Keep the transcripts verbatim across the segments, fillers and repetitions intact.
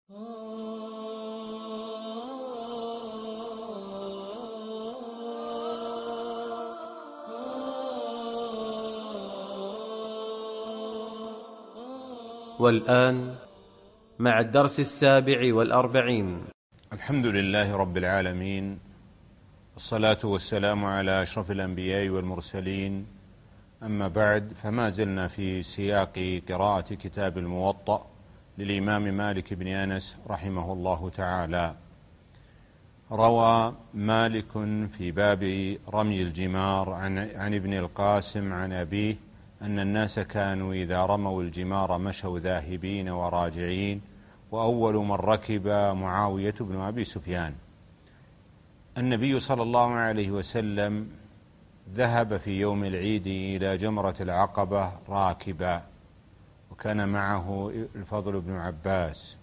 والآن مع الدرس السابع والأربعين. الحمد لله رب العالمين، والصلاة والسلام على أشرف الأنبياء والمرسلين، أما بعد، فما زلنا في سياق قراءة كتاب الموطأ للإمام مالك بن أنس رحمه الله تعالى. روى مالك في باب رمي الجمار عن, عن ابن القاسم عن أبيه أن الناس كانوا إذا رموا الجمار مشوا ذاهبين وراجعين، وأول من ركب معاوية بن أبي سفيان. النبي صلى الله عليه وسلم ذهب في يوم العيد إلى جمرة العقبة راكبا، وكان معه الفضل بن عباس،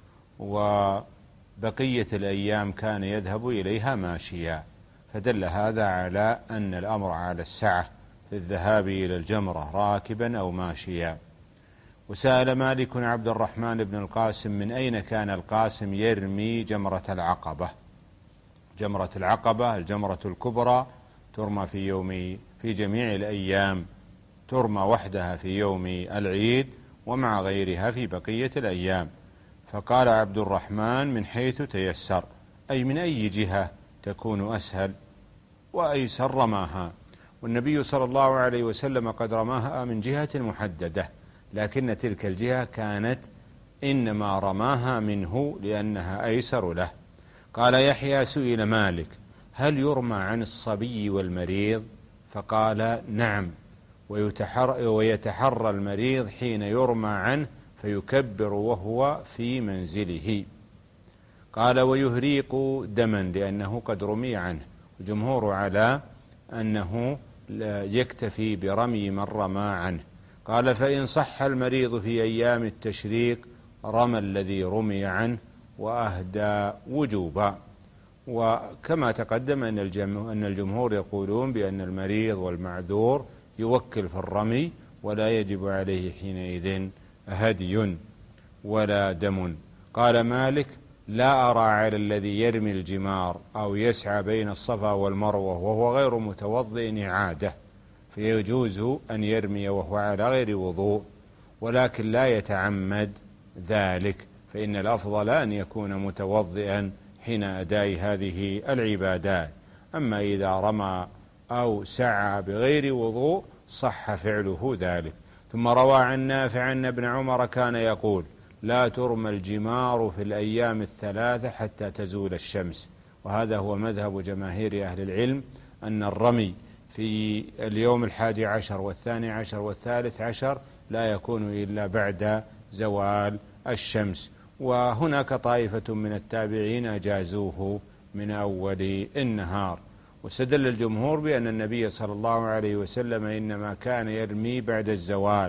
وبقية الأيام كان يذهب إليها ماشيا، فدل هذا على أن الأمر على السعة في الذهاب إلى الجمرة راكبا أو ماشيا. وسأل مالك عبد الرحمن بن القاسم من أين كان القاسم يرمي جمرة العقبة. جمرة العقبة الجمرة الكبرى ترمى في يوم في جميع الأيام، ترمى وحدها في يوم العيد ومع غيرها في بقية الأيام. فقال عبد الرحمن من حيث تيسر، أي من أي جهة تكون أسهل وأيسر رماها. والنبي صلى الله عليه وسلم قد رماها من جهة محددة، لكن تلك الجهة كانت إنما رماها منه لأنها أيسر له. قال يحيى سئل مالك هل يرمى عن الصبي والمريض؟ فقال نعم، ويتحرى المريض حين يرمى عنه فيكبر وهو في منزله. قال ويهريق دما لأنه قد رمي عنه. الجمهور على أنه يكتفي برمي من رمى عنه. قال فإن صح المريض في أيام التشريق رمى الذي رمي عنه وأهدى وجوبا. وكما تقدم أن الجمهور يقولون بأن المريض والمعذور يوكل في الرمي ولا يجب عليه حينئذ هدي ولا دم. قال مالك لا أرى على الذي يرمي الجمار أو يسعى بين الصفا والمروة وهو غير متوضئ إعادة، فيجوز أن يرمي وهو على غير وضوء، ولكن لا يتعمد ذلك، فإن الأفضل أن يكون متوضئا حين أداء هذه العبادات. أما إذا رمى أو سعى بغير وضوء صح فعله ذلك. ثم روى عن نافع أن ابن عمر كان يقول لا ترمى الجمار في الأيام الثلاثة حتى تزول الشمس. وهذا هو مذهب جماهير أهل العلم، أن الرمي في اليوم الحادي عشر والثاني عشر والثالث عشر لا يكون إلا بعد زوال الشمس. وهناك طائفة من التابعين أجازوه من أول النهار. واستدل الجمهور بأن النبي صلى الله عليه وسلم إنما كان يرمي بعد الزوال،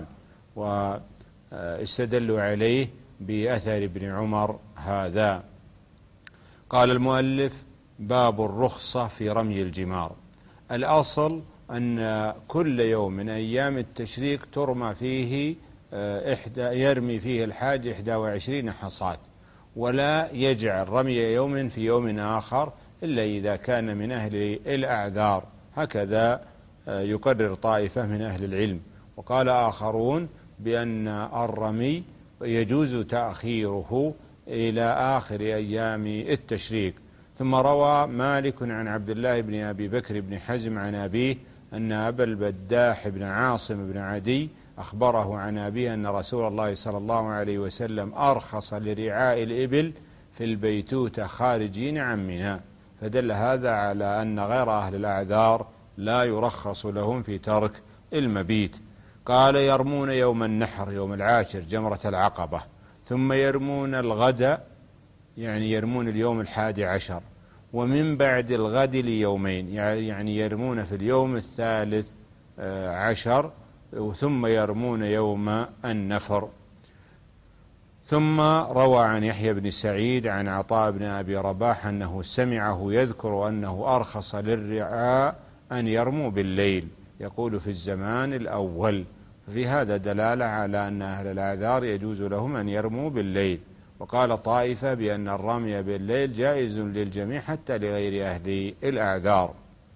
واستدلوا عليه بأثر ابن عمر هذا. قال المؤلف باب الرخصة في رمي الجمار. الأصل أن كل يوم من أيام التشريق ترمى فيه إحدى يرمي فيه الحاج إحدى وعشرين حصاة، ولا يجعل رمي يوم في يوم آخر إلا إذا كان من أهل الأعذار. هكذا يقرر طائفة من أهل العلم. وقال آخرون بأن الرمي يجوز تأخيره إلى آخر أيام التشريق. ثم روى مالك عن عبد الله بن أبي بكر بن حزم عن أبيه أن أبا البداح بن عاصم بن عدي أخبره عن أبيه أن رسول الله صلى الله عليه وسلم أرخص لرعاء الإبل في البيتوتة خارجين عن منى، فدل هذا على أن غير أهل الأعذار لا يرخص لهم في ترك المبيت. قال يرمون يوم النحر يوم العاشر جمرة العقبة، ثم يرمون الغد، يعني يرمون اليوم الحادي عشر، ومن بعد الغد ليومين، يعني يرمون في اليوم الثالث عشر، ثم يرمون يوم النفر. ثم روى عن يحيى بن سعيد عن عطاء بن أبي رباح أنه سمعه يذكر أنه أرخص للرعاء أن يرموا بالليل، يقول في الزمان الأول. في هذا دلالة على أن أهل الأعذار يجوز لهم أن يرموا بالليل. وقال طائفة بأن الرمي بالليل جائز للجميع حتى لغير أهل الأعذار.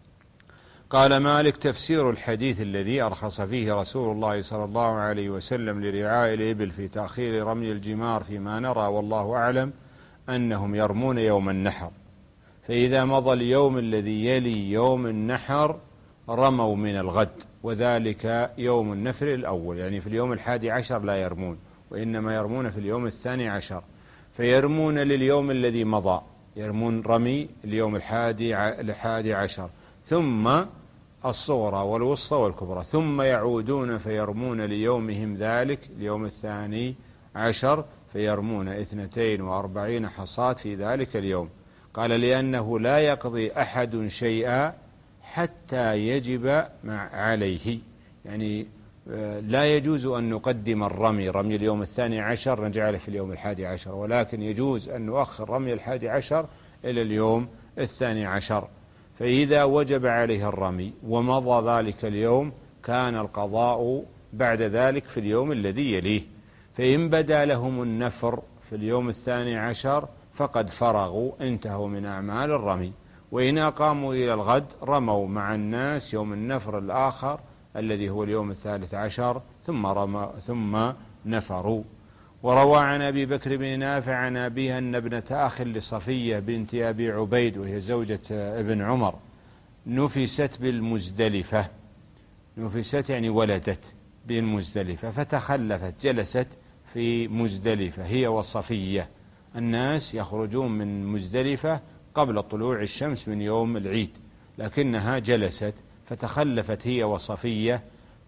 قال مالك: تفسير الحديث الذي أرخص فيه رسول الله صلى الله عليه وسلم لرعاء الإبل في تأخير رمي الجمار فيما نرى والله أعلم أنهم يرمون يوم النحر، فإذا مضى اليوم الذي يلي يوم النحر رموا من الغد، وذلك يوم النفر الأول، يعني في اليوم الحادي عشر لا يرمون، وإنما يرمون في اليوم الثاني عشر، فيرمون لليوم الذي مضى، يرمون رمي اليوم الحادي الحادي عشر، ثم الصغرى والوسطى والكبرى، ثم يعودون فيرمون ليومهم ذلك اليوم الثاني عشر، فيرمون اثنتين وأربعين حصاة في ذلك اليوم. قال: لأنه لا يقضي أحد شيئا حتى يجب عليه، يعني لا يجوز أن نقدم الرمي رمي اليوم الثاني عشر نجعله في اليوم الحادي عشر، ولكن يجوز أن نؤخر رمي الحادي عشر إلى اليوم الثاني عشر. فإذا وجب عليه الرمي ومضى ذلك اليوم كان القضاء بعد ذلك في اليوم الذي يليه، فإن بدا لهم النفر في اليوم الثاني عشر فقد فرغوا، انتهوا من أعمال الرمي، وإن أقاموا إلى الغد رموا مع الناس يوم النفر الآخر الذي هو اليوم الثالث عشر ثم, رمى ثم نفروا. وروى عن أبي بكر بن نافع عن أبيها أن ابنة أخ لصفية بنت أبي عبيد وهي زوجة ابن عمر نفست بالمزدلفة، نفست يعني ولدت بالمزدلفة، فتخلفت جلست في مزدلفة هي وصفية. الناس يخرجون من مزدلفة قبل طلوع الشمس من يوم العيد، لكنها جلست فتخلفت هي وصفية،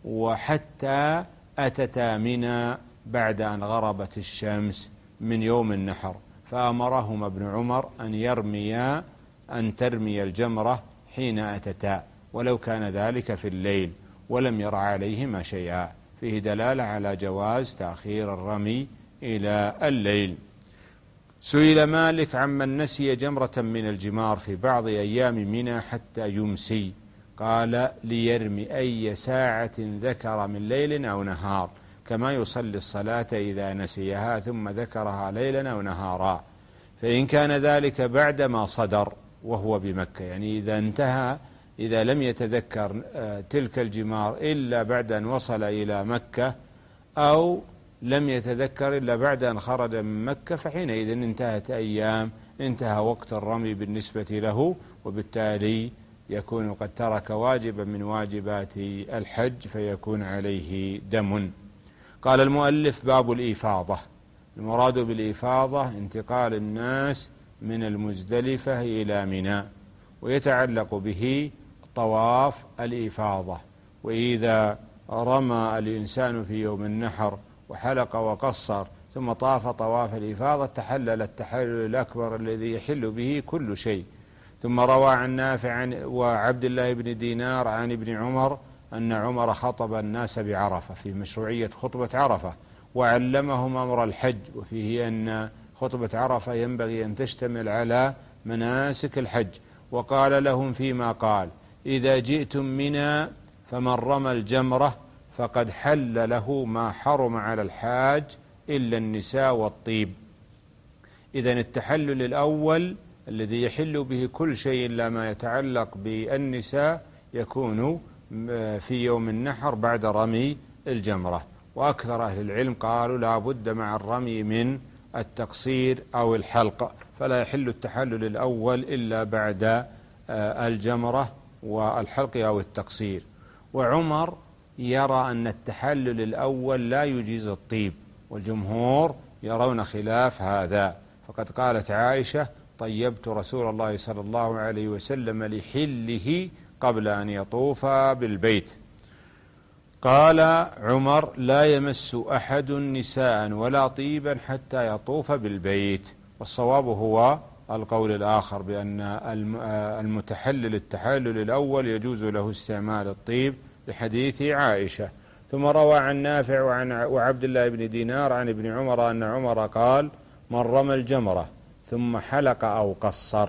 وحتى أتتا منى بعد أن غربت الشمس من يوم النحر، فأمرهما ابن عمر أن يرميا أن ترمي الجمرة حين أتتا، ولو كان ذلك في الليل، ولم يرى عليهما شيئا. فيه دلالة على جواز تأخير الرمي إلى الليل. سئل مالك عمن نسي جمرة من الجمار في بعض أيام منى حتى يمسي، قال: ليرمي أي ساعة ذكر من ليل أو نهار، كما يصلي الصلاة إذا نسيها ثم ذكرها ليلا أو نهارا، فإن كان ذلك بعدما صدر وهو بمكة، يعني إذا انتهى إذا لم يتذكر تلك الجمار إلا بعد أن وصل إلى مكة، أو لم يتذكر إلا بعد أن خرج من مكة، فحينئذ انتهت أيام انتهى وقت الرمي بالنسبة له، وبالتالي يكون قد ترك واجبا من واجبات الحج فيكون عليه دم. قال المؤلف: باب الإفاضة. المراد بالإفاضة انتقال الناس من المزدلفة إلى منى، ويتعلق به طواف الإفاضة. وإذا رمى الإنسان في يوم النحر وحلق وقصر ثم طاف طواف الإفاضة تحلل التحلل الأكبر الذي يحل به كل شيء. ثم روى عن نافع وعبد الله بن دينار عن ابن عمر أن عمر خطب الناس بعرفة في مشروعية خطبة عرفة، وعلمهم أمر الحج، وفيه أن خطبة عرفة ينبغي أن تشتمل على مناسك الحج، وقال لهم فيما قال: إذا جئتم منى فمن رمى الجمرة فقد حل له ما حرم على الحاج إلا النساء والطيب. إذن التحلل الأول الذي يحل به كل شيء إلا ما يتعلق بالنساء يكون في يوم النحر بعد رمي الجمرة. وأكثر أهل العلم قالوا لا بد مع الرمي من التقصير أو الحلق، فلا يحل التحلل الأول إلا بعد الجمرة والحلق أو التقصير. وعمر يرى أن التحلل الأول لا يجيز الطيب، والجمهور يرون خلاف هذا، فقد قالت عائشة: طيبت رسول الله صلى الله عليه وسلم لحله قبل أن يطوف بالبيت. قال عمر: لا يمس أحد نساء ولا طيبا حتى يطوف بالبيت. والصواب هو القول الآخر بأن المتحلل التحلل الأول يجوز له استعمال الطيب لحديث عائشة. ثم روى عن نافع وعن وعبد الله بن دينار عن ابن عمر أن عمر قال: من رمى الجمرة ثم حلق أو قصر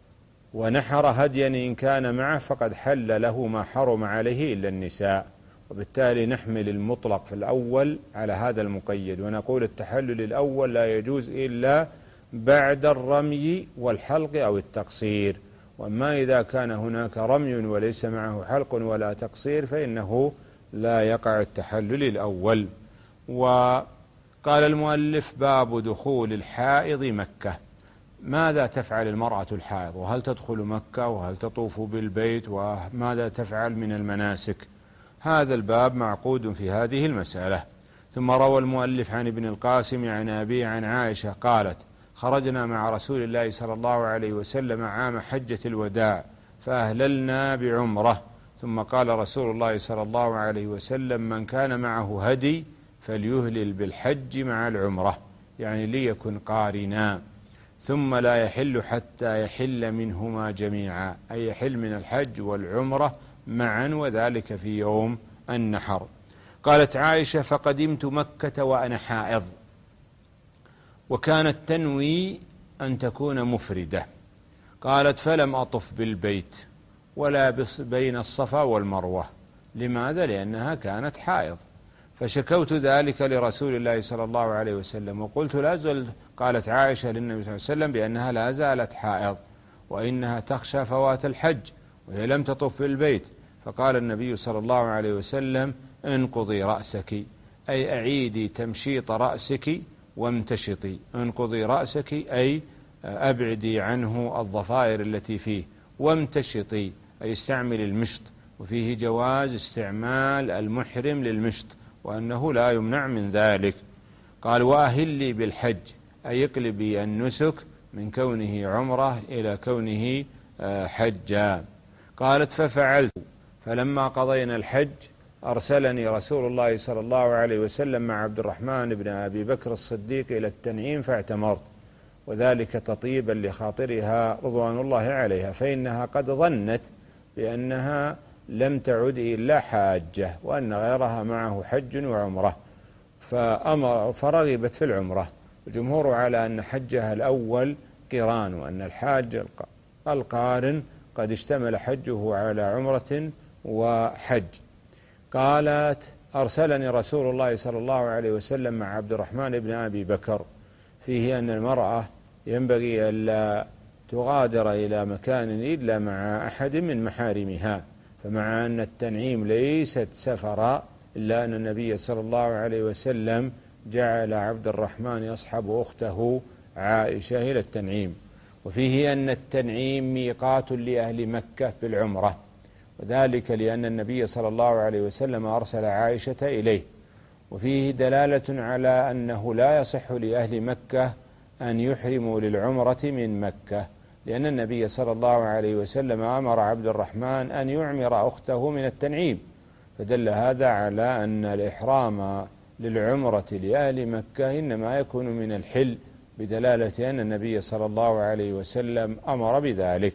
ونحر هديا إن كان معه فقد حل له ما حرم عليه إلا النساء. وبالتالي نحمل المطلق في الأول على هذا المقيد، ونقول التحلل الأول لا يجوز إلا بعد الرمي والحلق أو التقصير. وأما إذا كان هناك رمي وليس معه حلق ولا تقصير فإنه لا يقع التحلل الأول. وقال المؤلف: باب دخول الحائض مكة. ماذا تفعل المرأة الحائض؟ وهل تدخل مكة؟ وهل تطوف بالبيت؟ وماذا تفعل من المناسك؟ هذا الباب معقود في هذه المسألة. ثم روى المؤلف عن ابن القاسم عن أبيه عن عائشة قالت: خرجنا مع رسول الله صلى الله عليه وسلم عام حجة الوداع فأهللنا بعمرة، ثم قال رسول الله صلى الله عليه وسلم: من كان معه هدي فليهلل بالحج مع العمرة، يعني ليكن قارنا، ثم لا يحل حتى يحل منهما جميعا، أي يحل من الحج والعمرة معا، وذلك في يوم النحر. قالت عائشة: فقدمت مكة وأنا حائض، وكانت تنوي أن تكون مفردة. قالت: فلم أطف بالبيت ولا بين الصفا والمروة. لماذا؟ لأنها كانت حائض. فشكوت ذلك لرسول الله صلى الله عليه وسلم وقلت: لا زل. قالت عائشة للنبي صلى الله عليه وسلم بأنها لا زالت حائض وإنها تخشى فوات الحج وهي لم تطف بالبيت. فقال النبي صلى الله عليه وسلم: انقضي رأسك، أي أعيدي تمشيط رأسك وامتشطي. انقضي رأسك أي أبعدي عنه الضفائر التي فيه، وامتشطي أي استعمل المشط، وفيه جواز استعمال المحرم للمشط وأنه لا يمنع من ذلك. قال: وأهلي بالحج، أي اقلبي النسك من كونه عمره إلى كونه حجا. قالت: ففعلت، فلما قضينا الحج أرسلني رسول الله صلى الله عليه وسلم مع عبد الرحمن بن أبي بكر الصديق إلى التنعيم فاعتمرت، وذلك تطيبا لخاطرها رضوان الله عليها، فإنها قد ظنت بأنها لم تعد إلا حاجة وأن غيرها معه حج وعمرة، فأمر فرغبت في العمرة. الجمهور على أن حجها الأول قران، وأن الحاج القارن قد اشتمل حجه على عمرة وحج. قالت: أرسلني رسول الله صلى الله عليه وسلم مع عبد الرحمن بن أبي بكر، فيه أن المرأة ينبغي ألا تغادر إلى مكان إلا مع أحد من محارمها، فمع أن التنعيم ليست سفرا إلا أن النبي صلى الله عليه وسلم جعل عبد الرحمن يصحب أخته عائشة إلى التنعيم. وفيه أن التنعيم ميقات لأهل مكة بالعمرة، وذلك لأن النبي صلى الله عليه وسلم أرسل عائشة إليه. وفيه دلالة على أنه لا يصح لأهل مكة أن يحرموا للعمرة من مكة، لأن النبي صلى الله عليه وسلم أمر عبد الرحمن أن يعمر أخته من التنعيم، فدل هذا على أن الإحرام للعمرة لأهل مكة إنما يكون من الحل، بدلالة أن النبي صلى الله عليه وسلم أمر بذلك.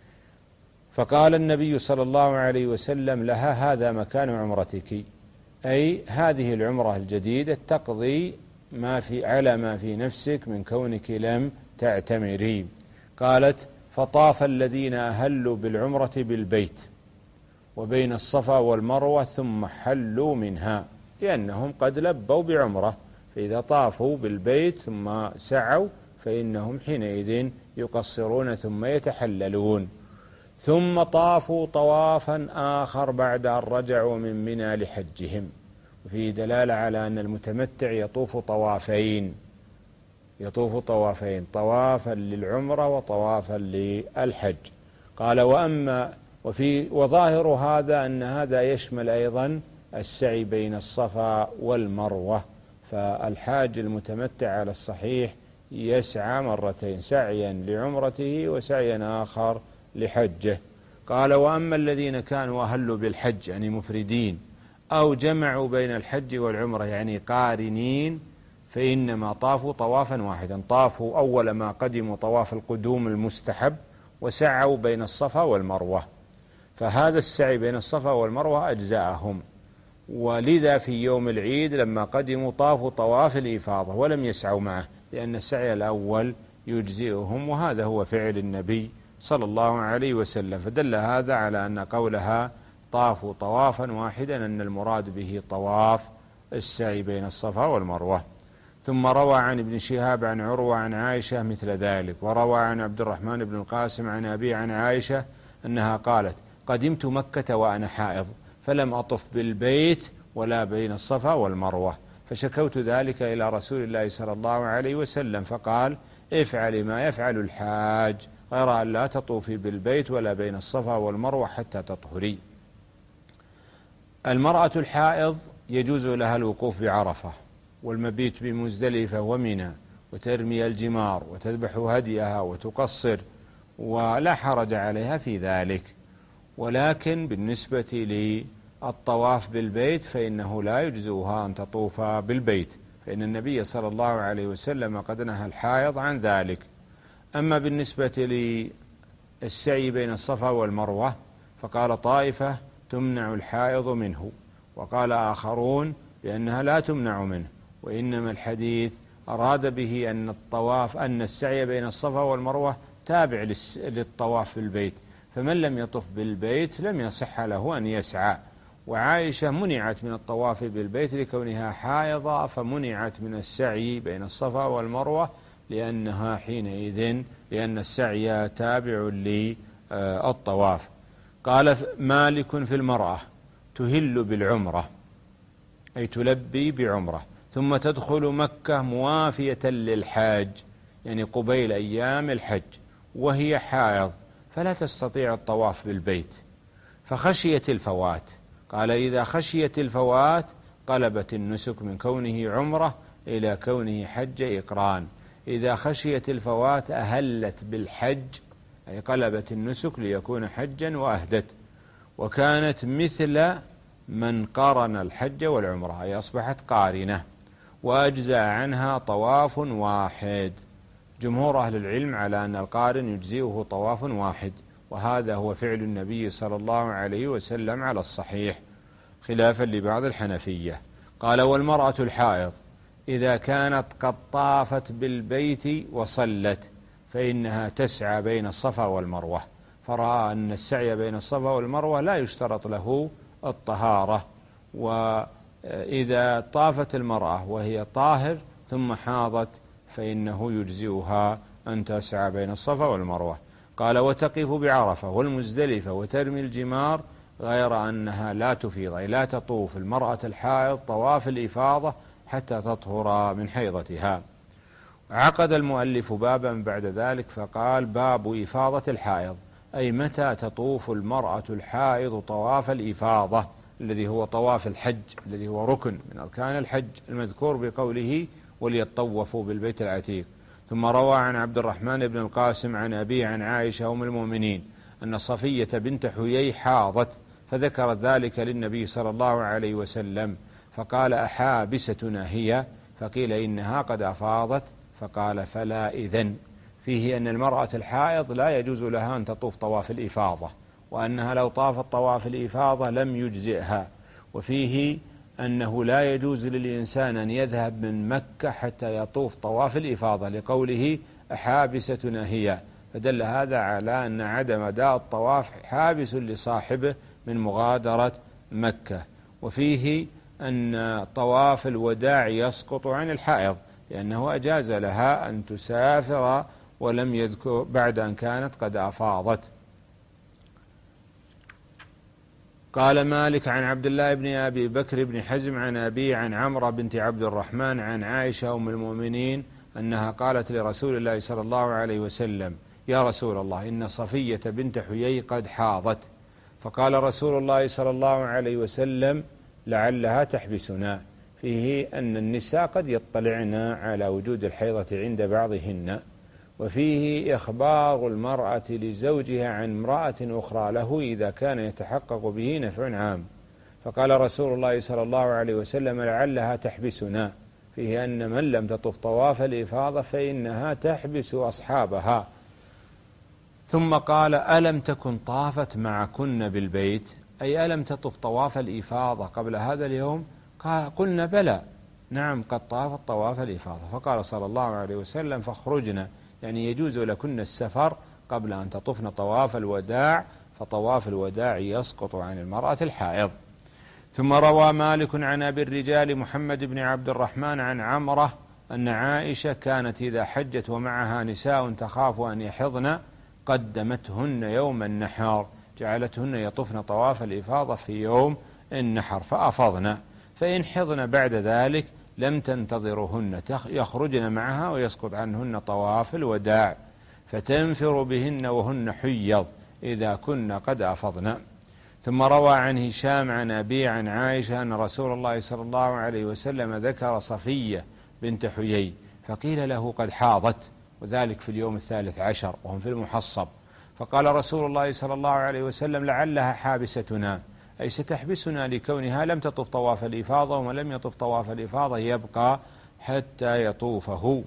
فقال النبي صلى الله عليه وسلم لها: هذا مكان عمرتك، أي هذه العمرة الجديدة تقضي ما في على ما في نفسك من كونك لم تعتمري. قالت: فطاف الذين أهلوا بالعمرة بالبيت وبين الصفا والمروة ثم حلوا منها، لأنهم قد لبوا بعمرة، فإذا طافوا بالبيت ثم سعوا فإنهم حينئذ يقصرون ثم يتحللون. ثم طافوا طوافا آخر بعد أن رجعوا من منى لحجهم. وفيه دلالة على أن المتمتع يطوف طوافين يطوف طوافين طوافا للعمرة وطوافا للحج. قال: وأما وفي وظاهر هذا أن هذا يشمل أيضا السعي بين الصفا والمروة، فالحاج المتمتع على الصحيح يسعى مرتين، سعيا لعمرته وسعيا آخر لحجه. قال: وأما الذين كانوا أهلوا بالحج يعني مفردين أو جمعوا بين الحج والعمرة يعني قارنين، فإنما طافوا طوافا واحدا، طافوا أول ما قدموا طواف القدوم المستحب وسعوا بين الصفا والمروة، فهذا السعي بين الصفا والمروة أجزاءهم. ولذا في يوم العيد لما قدموا طافوا طواف الإفاضة ولم يسعوا معه، لأن السعي الأول يجزئهم، وهذا هو فعل النبي صلى الله عليه وسلم. فدل هذا على أن قولها طافوا طوافا واحدا أن المراد به طواف السعي بين الصفا والمروة. ثم روى عن ابن شهاب عن عروة عن عائشة مثل ذلك، وروى عن عبد الرحمن بن القاسم عن أبي عن عائشة أنها قالت: قدمت مكة وأنا حائض فلم أطف بالبيت ولا بين الصفا والمروة، فشكوت ذلك إلى رسول الله صلى الله عليه وسلم فقال: افعل ما يفعل الحاج غير أن لا تطوفي بالبيت ولا بين الصفا والمروة حتى تطهري. المرأة الحائض يجوز لها الوقوف بعرفة والمبيت بمزدلفة ومنى وترمي الجمار وتذبح هديها وتقصر، ولا حرج عليها في ذلك. ولكن بالنسبة للطواف بالبيت فإنه لا يجزئها أن تطوف بالبيت، فإن النبي صلى الله عليه وسلم قد نهى الحائض عن ذلك. أما بالنسبة للسعي بين الصفا والمروة فقال طائفة: تمنع الحائض منه، وقال آخرون بأنها لا تمنع منه، وإنما الحديث أراد به أن الطواف أن السعي بين الصفا والمروة تابع للطواف بالبيت، فمن لم يطف بالبيت لم يصح له أن يسعى. وعائشة منعت من الطواف بالبيت لكونها حائضة، فمنعت من السعي بين الصفا والمروة لأنها حينئذ لأن السعي تابع للطواف. قال مالك في المرأة: تهل بالعمرة أي تلبي بعمرة ثم تدخل مكة موافية للحاج، يعني قبيل أيام الحج، وهي حائض فلا تستطيع الطواف بالبيت فخشيت الفوات. قال: إذا خشيت الفوات قلبت النسك من كونه عمرة إلى كونه حج إقران. إذا خشيت الفوات أهلت بالحج أي قلبت النسك ليكون حجا وأهدت، وكانت مثل من قارن الحج والعمرة أي أصبحت قارنة، وأجزى عنها طواف واحد. جمهور أهل العلم على أن القارن يجزئه طواف واحد، وهذا هو فعل النبي صلى الله عليه وسلم على الصحيح، خلافا لبعض الحنفية. قال: والمرأة الحائض إذا كانت قد طافت بالبيت وصلت فإنها تسعى بين الصفا والمروة، فرأى أن السعي بين الصفا والمروة لا يشترط له الطهارة، وإذا طافت المرأة وهي طاهر ثم حاضت فإنه يجزئها أن تسعى بين الصفا والمروة. قال: وتقف بعرفة والمزدلفة وترمي الجمار غير أنها لا تفيض أي لا تطوف المرأة الحائض طواف الإفاضة حتى تطهر من حيضتها. عقد المؤلف بابا بعد ذلك فقال: باب إفاضة الحائض، أي متى تطوف المرأة الحائض طواف الإفاضة الذي هو طواف الحج الذي هو ركن من أركان الحج المذكور بقوله: وليطوفوا بالبيت العتيق. ثم روى عن عبد الرحمن بن القاسم عن أبي عن عائشة أم المؤمنين أن صفية بنت حيي حاضت فذكرت ذلك للنبي صلى الله عليه وسلم فقال: أحابستنا هي؟ فقيل: إنها قد أفاضت. فقال: فلا إذن. فيه أن المرأة الحائض لا يجوز لها أن تطوف طواف الإفاضة، وأنها لو طافت طواف الإفاضة لم يجزئها. وفيه أنه لا يجوز للإنسان أن يذهب من مكة حتى يطوف طواف الإفاضة لقوله: أحابستنا هي، فدل هذا على أن عدم أداء الطواف حابس لصاحبه من مغادرة مكة. وفيه أن طواف الوداع يسقط عن الحائض لأنه أجاز لها أن تسافر ولم يذكر بعد أن كانت قد أفاضت. قال مالك عن عبد الله بن أبي بكر بن حزم عن أبي عن عمرة بنت عبد الرحمن عن عائشة أم المؤمنين أنها قالت لرسول الله صلى الله عليه وسلم: يا رسول الله، إن صفية بنت حيي قد حاضت. فقال رسول الله صلى الله عليه وسلم: لعلها تحبسنا. فيه أن النساء قد يطلعن على وجود الحيضة عند بعضهن. وفيه إخبار المرأة لزوجها عن امرأة أخرى له إذا كان يتحقق به نفع عام. فقال رسول الله صلى الله عليه وسلم: لعلها تحبسنا. فيه أن من لم تطف طواف الإفاضة فإنها تحبس أصحابها. ثم قال: ألم تكن طافت معكن بالبيت؟ أي ألم تطف طواف الإفاضة قبل هذا اليوم؟ قلنا: بلى، نعم قد طافت طواف الإفاضة. فقال صلى الله عليه وسلم: فاخرجنا، يعني يجوز لكن السفر قبل أن تطفن طواف الوداع، فطواف الوداع يسقط عن المرأة الحائض. ثم روى مالك عن أبي الرجال محمد بن عبد الرحمن عن عمرة أن عائشة كانت إذا حجت ومعها نساء تخاف أن يحضن قدمتهن يوم النحر، جعلتهن يطفن طواف الإفاضة في يوم النحر فأفضن، فإن حضن بعد ذلك لم تنتظرهن يخرجن معها ويسقط عنهن طواف الوداع، فتنفر بهن وهن حيض إذا كن قد أفضن. ثم روى عن هشام عن أبي عن عائشة أن رسول الله صلى الله عليه وسلم ذكر صفية بنت حيي فقيل له قد حاضت، وذلك في اليوم الثالث عشر وهم في المحصب، فقال رسول الله صلى الله عليه وسلم لعلها حابستنا، أي ستحبسنا لكونها لم تطف طواف الإفاضة، ومن لم يطف طواف الإفاضة يبقى حتى يطوفه.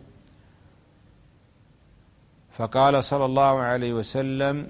فقال صلى الله عليه وسلم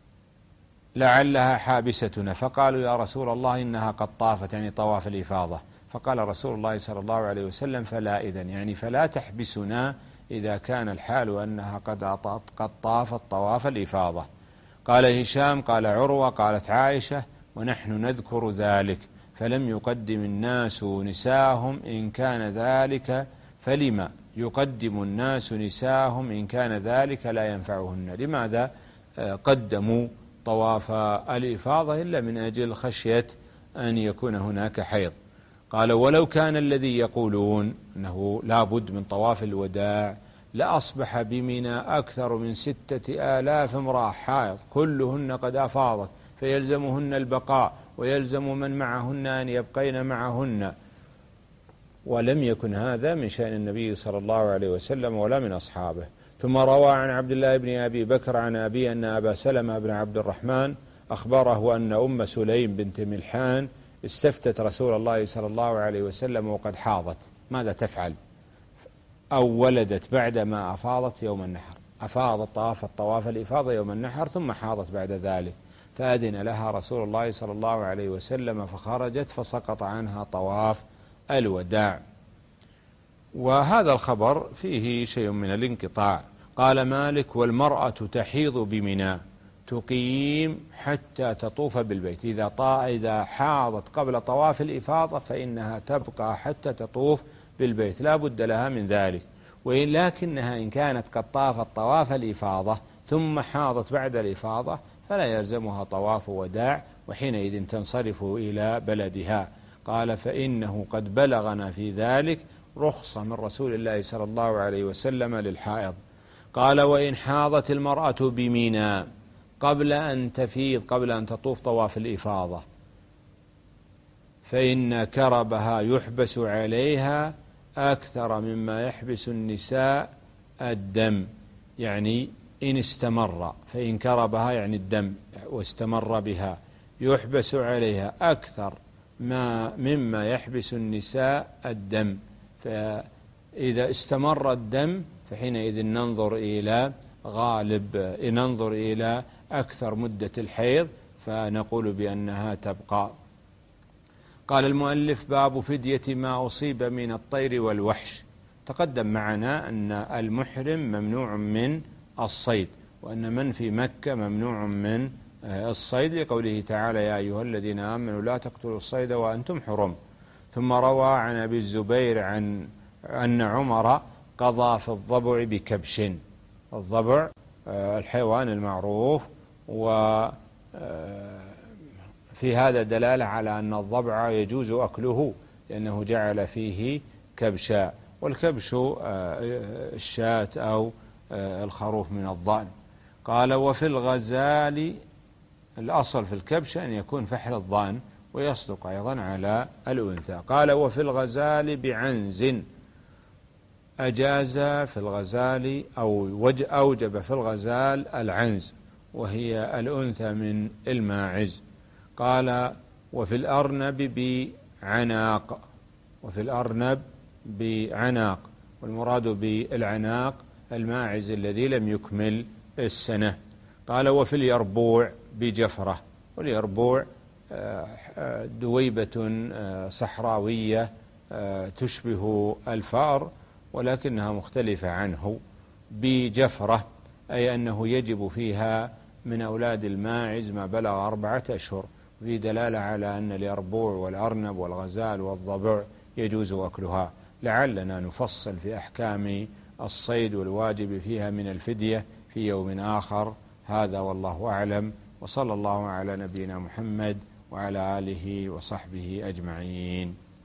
لعلها حابستنا، فقالوا يا رسول الله إنها قد طافت، يعني طواف الإفاضة، فقال رسول الله صلى الله عليه وسلم فلا إذن، يعني فلا تحبسنا إذا كان الحال أنها قد قد طافت طواف الإفاضة. قال هشام قال عروة قالت عائشة ونحن نذكر ذلك فلم يقدم الناس نساءهم إن كان ذلك، فلما يقدم الناس نساءهم إن كان ذلك لا ينفعهن؟ لماذا قدموا طواف الإفاضة إلا من أجل خشية أن يكون هناك حيض؟ قال ولو كان الذي يقولون أنه لا بد من طواف الوداع لأصبح بمنى أكثر من ستة آلاف امرأة حائض كلهن قد أفاضت، فيلزمهن البقاء ويلزم من معهن أن يبقين معهن، ولم يكن هذا من شأن النبي صلى الله عليه وسلم ولا من أصحابه. ثم روى عن عبد الله بن أبي بكر عن أبي أن أبا سلمة بن عبد الرحمن أخبره أن أم سليم بنت ملحان استفتت رسول الله صلى الله عليه وسلم وقد حاضت ماذا تفعل؟ أو ولدت بعدما أفاضت يوم النحر، أفاضت طواف الطواف الإفاضة يوم النحر ثم حاضت بعد ذلك، فأذن لها رسول الله صلى الله عليه وسلم فخرجت فسقط عنها طواف الوداع. وهذا الخبر فيه شيء من الانقطاع. قال مالك والمرأة تحيض بمنى تقيم حتى تطوف بالبيت، إذا طا إذا حاضت قبل طواف الإفاضة فإنها تبقى حتى تطوف بالبيت لا بد لها من ذلك، وإن لكنها إن كانت قد طافت طواف الإفاضة ثم حاضت بعد الإفاضة فلا يلزمها طواف وداع، وحينئذ تنصرف إلى بلدها. قال فإنه قد بلغنا في ذلك رخصة من رسول الله صلى الله عليه وسلم للحائض. قال وإن حاضت المرأة بمنى قبل أن تفيض قبل أن تطوف طواف الإفاضة فإن كربها يحبس عليها أكثر مما يحبس النساء الدم، يعني إن استمر، فإن كربها يعني الدم واستمر بها يحبس عليها أكثر ما مما يحبس النساء الدم، فإذا استمر الدم فحينئذ ننظر إلى غالب ننظر إلى أكثر مدة الحيض فنقول بأنها تبقى. قال المؤلف باب فدية ما أصيب من الطير والوحش. تقدم معنا أن المحرم ممنوع من الصيد، وأن من في مكة ممنوع من الصيد لقوله تعالى يا أيها الذين آمنوا لا تقتلوا الصيد وأنتم حرم. ثم روى عن أبي الزبير عن أن عمر قضى في الضبع بكبش، الضبع الحيوان المعروف، وفي هذا دلالة على أن الضبع يجوز أكله لأنه جعل فيه كبشا، والكبش الشاة أو الخروف من الضأن. قال وفي الغزال، الأصل في الكبش أن يكون فحل الضأن ويصدق أيضا على الأنثى. قال وفي الغزال بعنز، أجاز في الغزال أو أوجب في الغزال العنز وهي الأنثى من الماعز. قال وفي الأرنب بعناق، وفي الأرنب بعناق، والمراد بالعناق الماعز الذي لم يكمل السنة. قال وفي اليربوع بجفرة، واليربوع دويبة صحراوية تشبه الفأر ولكنها مختلفة عنه، بجفرة أي أنه يجب فيها من أولاد الماعز ما بلغ أربعة أشهر، وفي دلالة على أن اليربوع والأرنب والغزال والضبع يجوز أكلها. لعلنا نفصل في أحكام الصيد والواجب فيها من الفدية في يوم آخر. هذا والله أعلم، وصلى الله على نبينا محمد وعلى آله وصحبه أجمعين.